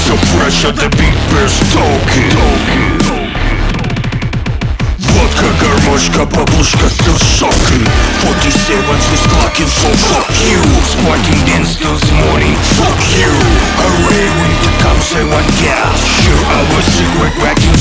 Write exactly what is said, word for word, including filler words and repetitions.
So fresh at the beat bears talking. Водка, гармошка, бабушка, still shocking. Forty-sevens with clocking, so fuck you. Squatting dance till this morning, fuck you. Hooray, winter comes, I want gas. Sure, I was cigarette whacking,